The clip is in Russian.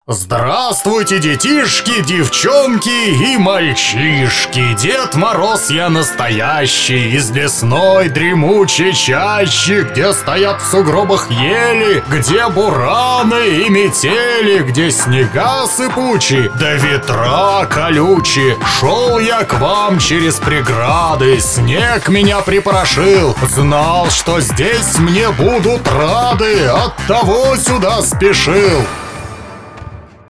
Здравствуйте, детишки, девчонки и мальчишки! Дед Мороз я настоящий, из лесной дремучей чащи, где стоят в сугробах ели, где бураны и метели, где снега сыпучие, да ветра колючие. Шел я к вам через преграды, снег меня припорошил. Знал, что здесь мне будут рады, оттого сюда спешил.